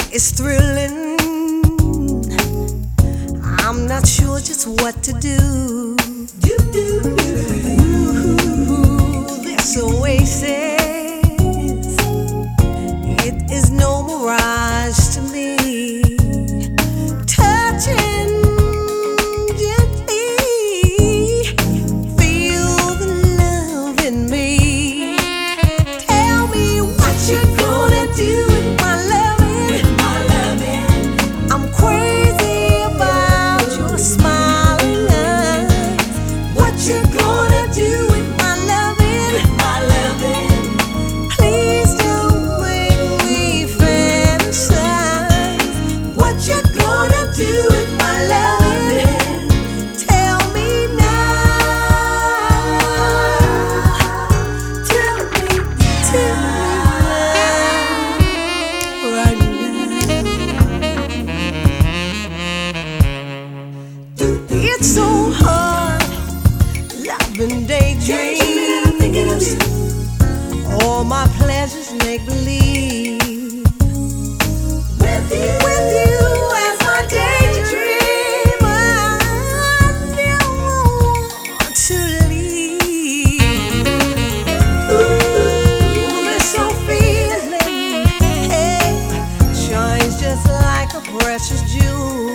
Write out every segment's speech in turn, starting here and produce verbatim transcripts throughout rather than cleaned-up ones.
It's thrilling. I'm not sure just what to do. Do, do, do, do. Ooh, this oasis, it is no mirage to me. Touching gently, feel the love in me. Tell me what you're gonna do with my loving. My loving. I'm crazy about your smiling eyes. What you gonna do with my loving? With my loving. Please don't make me fantasize. What you gonna do with my loving? Tell me now. Tell me, tell me now, right now. It's so hard, loving daydreams. All my pleasures make believe. With you, with you as my daydream, I never want to leave. Ooh, this so feeling, hey, shines just like a precious jewel.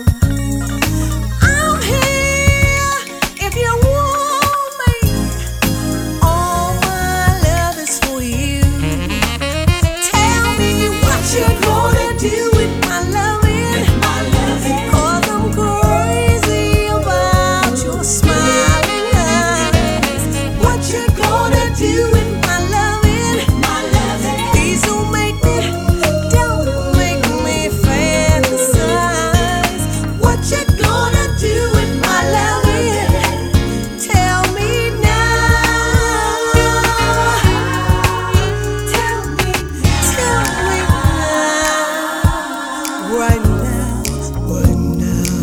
I'm here if you want me. All my love is for you. Tell me what you're gonna do with my loving. My loving. 'Cause I'm crazy about your smiling eyes. What you gonna do with my loving? My loving. Please don't make me, don't make me fantasize. What you gonna do with my loving? Tell me now. Tell me, tell me now. Right now, right now.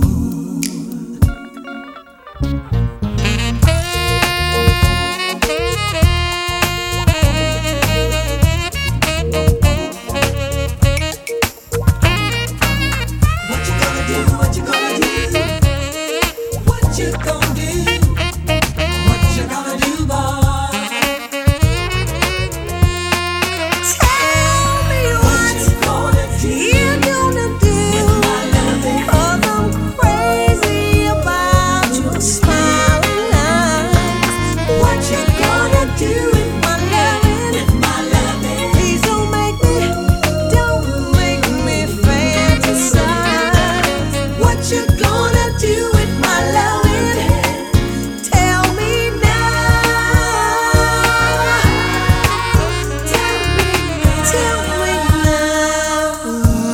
What you gonna do? What you gonna do? What you gonna do? What you gonna do, boy? Tell me what you gonna do. You gonna do with my loving. 'Cause I'm crazy about your smiling eyes. What you gonna do with my loving? With my loving. Please don't make me, don't make me fantasize. What you gonna do with my loving? Tell me now. Tell me, tell me now.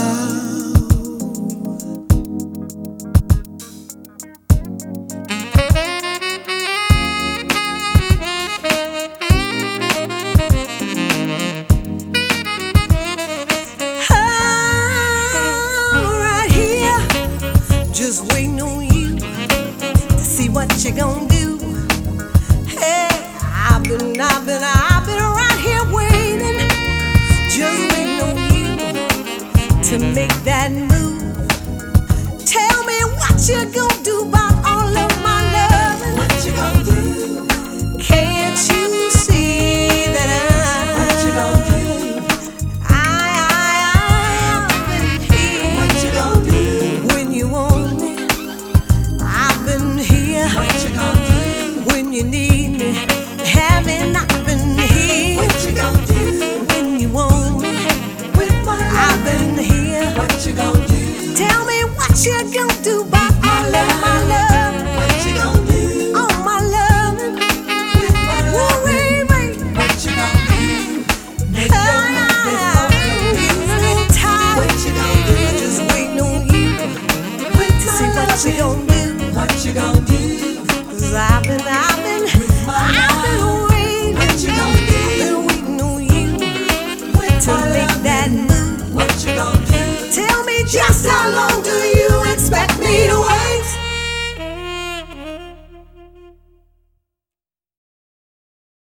I'm right here, just waiting on you to see what you gonna do. Hey, I've been, I've been, I've been right here waiting, just waiting on you to make that move. Tell me what you gonna do about all of my loving. What you gonna do? Can't you see that I? What you gonna do? I, I, I've been here. What you gonna do? When you want me, I've been here. What you gonna do? When you need me, haven't I been here? What you gonna do? When you want me, with my I've been here. What you gonna do? Tell me what you gonna do about all of my love. What you gonna do? All my loving. With my worry, mate. What you gonna do? Make your mind up. Tired. What you gonna do? Just waiting on you. Wait to see what you gonna do. What you gonna do? 'Cause I've been out.